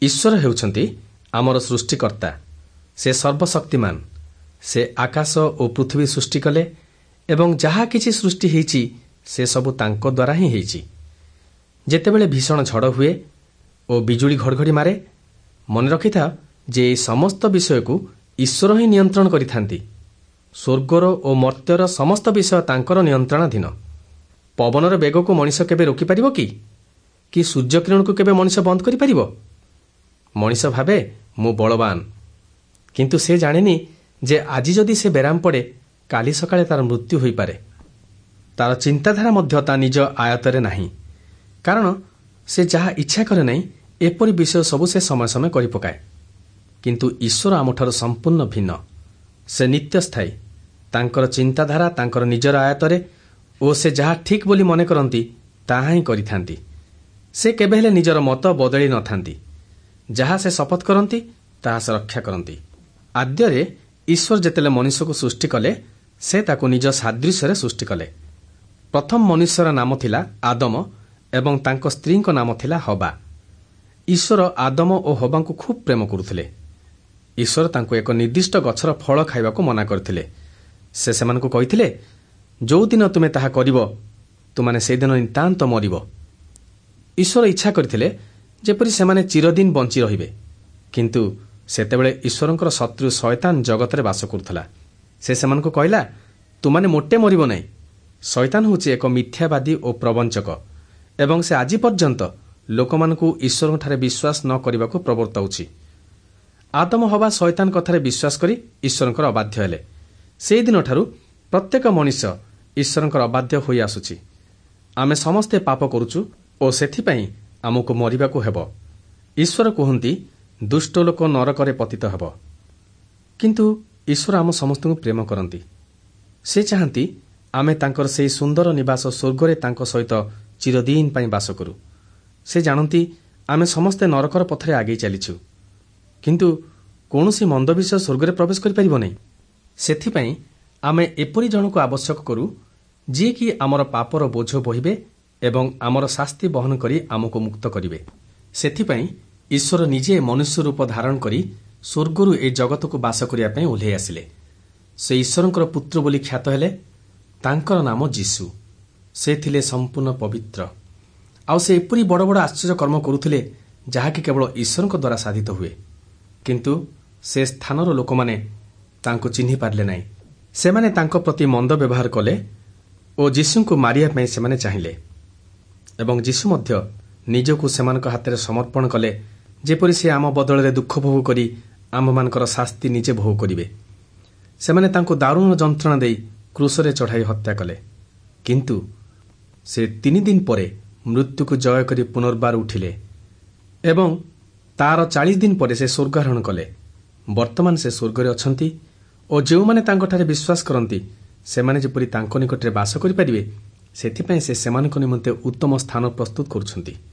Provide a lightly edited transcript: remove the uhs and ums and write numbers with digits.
ଈଶ୍ୱର ହେଉଛନ୍ତି ଆମର ସୃଷ୍ଟିକର୍ତ୍ତା। ସେ ସର୍ବଶକ୍ତିମାନ। ସେ ଆକାଶ ଓ ପୃଥିବୀ ସୃଷ୍ଟି କଲେ ଏବଂ ଯାହା କିଛି ସୃଷ୍ଟି ହୋଇଛି ସେସବୁ ତାଙ୍କ ଦ୍ୱାରା ହିଁ ହୋଇଛି। ଯେତେବେଳେ ଭୀଷଣ ଝଡ଼ ହୁଏ ଓ ବିଜୁଳି ଘଡ଼ଘଡ଼ି ମାରେ, ମନେ ରଖିଥାଅ ଯେ ଏହି ସମସ୍ତ ବିଷୟକୁ ଈଶ୍ୱର ହିଁ ନିୟନ୍ତ୍ରଣ କରିଥାନ୍ତି। ସ୍ୱର୍ଗର ଓ ମର୍ତ୍ତ୍ୟର ସମସ୍ତ ବିଷୟ ତାଙ୍କର ନିୟନ୍ତ୍ରଣାଧୀନ। ପବନର ବେଗକୁ ମଣିଷ କେବେ ରୋକିପାରିବ କି ସୂର୍ଯ୍ୟକିରଣକୁ କେବେ ମଣିଷ ବନ୍ଦ କରିପାରିବ? ମଣିଷ ଭାବେ ମୁଁ ବଳବାନ, କିନ୍ତୁ ସେ ଜାଣେନି ଯେ ଆଜି ଯଦି ସେ ବେରାମ ପଡ଼େ, କାଲି ସକାଳେ ତାର ମୃତ୍ୟୁ ହୋଇପାରେ। ତାର ଚିନ୍ତାଧାରା ମଧ୍ୟ ତା ନିଜ ଆୟତରେ ନାହିଁ, କାରଣ ସେ ଯାହା ଇଚ୍ଛା କରେ ନାହିଁ ଏପରି ବିଷୟ ସବୁ ସେ ସମୟ ସମୟ କରିପକାଏ। କିନ୍ତୁ ଈଶ୍ୱର ଆମଠାରୁ ସମ୍ପୂର୍ଣ୍ଣ ଭିନ୍ନ। ସେ ନିତ୍ୟସ୍ଥାୟୀ। ତାଙ୍କର ଚିନ୍ତାଧାରା ତାଙ୍କର ନିଜର ଆୟତରେ ଓ ସେ ଯାହା ଠିକ୍ ବୋଲି ମନେ କରନ୍ତି ତାହା ହିଁ କରିଥାନ୍ତି। ସେ କେବେ ହେଲେ ନିଜର ମତ ବଦଳି ନଥାନ୍ତି। ଯାହା ସେ ଶପଥ କରନ୍ତି ତାହା ସେ ରକ୍ଷା କରନ୍ତି। ଆଦ୍ୟରେ ଈଶ୍ୱର ଯେତେବେଳେ ମନୁଷ୍ୟକୁ ସୃଷ୍ଟି କଲେ, ସେ ତାକୁ ନିଜ ସାଦୃଶ୍ୟରେ ସୃଷ୍ଟି କଲେ। ପ୍ରଥମ ମନୁଷ୍ୟର ନାମ ଥିଲା ଆଦମ ଏବଂ ତାଙ୍କ ସ୍ତ୍ରୀଙ୍କ ନାମ ଥିଲା ହବା। ଈଶ୍ୱର ଆଦମ ଓ ହବାଙ୍କୁ ଖୁବ୍ ପ୍ରେମ କରୁଥିଲେ। ଈଶ୍ୱର ତାଙ୍କୁ ଏକ ନିର୍ଦ୍ଦିଷ୍ଟ ଗଛର ଫଳ ଖାଇବାକୁ ମନା କରିଥିଲେ। ସେ ସେମାନଙ୍କୁ କହିଥିଲେ, ଯେଉଁଦିନ ତୁମେ ତାହା କରିବ, ତୁମାନେ ସେଦିନ ନିତାନ୍ତ ମରିବ। ଈଶ୍ୱର ଇଚ୍ଛା କରିଥିଲେ ଯେପରି ସେମାନେ ଚିରଦିନ ବଞ୍ଚି ରହିବେ, କିନ୍ତୁ ସେତେବେଳେ ଈଶ୍ୱରଙ୍କର ଶତ୍ରୁ ଶୟତାନ ଜଗତରେ ବାସ କରୁଥିଲା। ସେ ସେମାନଙ୍କୁ କହିଲା, ତୁମାନେ ମୋଟେ ମରିବ ନାହିଁ। ଶୟତାନ ହେଉଛି ଏକ ମିଥ୍ୟାବାଦୀ ଓ ପ୍ରବଞ୍ଚକ ଏବଂ ସେ ଆଜି ପର୍ଯ୍ୟନ୍ତ ଲୋକମାନଙ୍କୁ ଈଶ୍ୱରଙ୍କଠାରେ ବିଶ୍ୱାସ ନ କରିବାକୁ ପ୍ରବର୍ତ୍ତାଉଛି। ଆଦମ ହବା ଶୟତାନ କଥାରେ ବିଶ୍ୱାସ କରି ଈଶ୍ୱରଙ୍କର ଅବାଧ୍ୟ ହେଲେ। ସେହିଦିନଠାରୁ ପ୍ରତ୍ୟେକ ମଣିଷ ଈଶ୍ୱରଙ୍କର ଅବାଧ୍ୟ ହୋଇ ଆସୁଛି। ଆମେ ସମସ୍ତେ ପାପ କରୁଛୁ ଓ ସେଥିପାଇଁ ଆମକୁ ମରିବାକୁ ହେବ। ଈଶ୍ୱର କୁହନ୍ତି, ଦୁଷ୍ଟ ଲୋକ ନରକରେ ପତିତ ହେବ। କିନ୍ତୁ ଈଶ୍ୱର ଆମ ସମସ୍ତଙ୍କୁ ପ୍ରେମ କରନ୍ତି। ସେ ଚାହାନ୍ତି ଆମେ ତାଙ୍କର ସେହି ସୁନ୍ଦର ନିବାସ ସ୍ୱର୍ଗରେ ତାଙ୍କ ସହିତ ଚିରଦିନ ପାଇଁ ବାସ କରୁ। ସେ ଜାଣନ୍ତି ଆମେ ସମସ୍ତେ ନରକର ପଥରେ ଆଗେଇ ଚାଲିଛୁ, କିନ୍ତୁ କୌଣସି ମନ୍ଦ ବିଷୟ ସ୍ୱର୍ଗରେ ପ୍ରବେଶ କରିପାରିବ ନାହିଁ। ସେଥିପାଇଁ ଆମେ ଏପରି ଜଣକୁ ଆବଶ୍ୟକ କରୁ ଯିଏକି ଆମର ପାପର ବୋଝ ବୋହିବେ ଏବଂ ଆମର ଶାସ୍ତି ବହନ କରି ଆମକୁ ମୁକ୍ତ କରିବେ। ସେଥିପାଇଁ ଈଶ୍ୱର ନିଜେ ମନୁଷ୍ୟ ରୂପ ଧାରଣ କରି ସ୍ୱର୍ଗରୁ ଏହି ଜଗତକୁ ବାସ କରିବା ପାଇଁ ଓହ୍ଲାଇ ଆସିଲେ। ସେ ଈଶ୍ୱରଙ୍କର ପୁତ୍ର ବୋଲି ଖ୍ୟାତ ହେଲେ। ତାଙ୍କର ନାମ ଯୀଶୁ। ସେ ଥିଲେ ସମ୍ପୂର୍ଣ୍ଣ ପବିତ୍ର, ଆଉ ସେ ଏପରି ବଡ଼ ବଡ଼ ଆଶ୍ଚର୍ଯ୍ୟ କର୍ମ କରୁଥିଲେ ଯାହାକି କେବଳ ଈଶ୍ୱରଙ୍କ ଦ୍ୱାରା ସାଧିତ ହୁଏ। କିନ୍ତୁ ସେ ସ୍ଥାନର ଲୋକମାନେ ତାଙ୍କୁ ଚିହ୍ନି ପାରିଲେ ନାହିଁ। ସେମାନେ ତାଙ୍କ ପ୍ରତି ମନ୍ଦ ବ୍ୟବହାର କଲେ ଓ ଯୀଶୁଙ୍କୁ ମାରିବା ପାଇଁ ସେମାନେ ଚାହିଁଲେ ଏବଂ ଯୀଶୁ ମଧ୍ୟ ନିଜକୁ ସେମାନଙ୍କ ହାତରେ ସମର୍ପଣ କଲେ, ଯେପରି ସେ ଆମ ବଦଳରେ ଦୁଃଖ ଭୋଗ କରି ଆମମାନଙ୍କର ଶାସ୍ତି ନିଜେ ଭୋଗ କରିବେ। ସେମାନେ ତାଙ୍କୁ ଦାରୁଣ ଯନ୍ତ୍ରଣା ଦେଇ କ୍ରୁଶରେ ଚଢ଼ାଇ ହତ୍ୟା କଲେ, କିନ୍ତୁ ସେ 3 ଦିନ ପରେ ମୃତ୍ୟୁକୁ ଜୟ କରି ପୁନର୍ବାର ଉଠିଲେ ଏବଂ ତାର 40 ଦିନ ପରେ ସେ ସ୍ୱର୍ଗାରୋହଣ କଲେ। ବର୍ତ୍ତମାନ ସେ ସ୍ୱର୍ଗରେ ଅଛନ୍ତି ଓ ଯେଉଁମାନେ ତାଙ୍କଠାରେ ବିଶ୍ୱାସ କରନ୍ତି ସେମାନେ ଯେପରି ତାଙ୍କ ନିକଟରେ ବାସ କରିପାରିବେ, ସେଥିପାଇଁ ସେ ସେମାନଙ୍କ ନିମନ୍ତେ ଉତ୍ତମ ସ୍ଥାନ ପ୍ରସ୍ତୁତ କରୁଛନ୍ତି।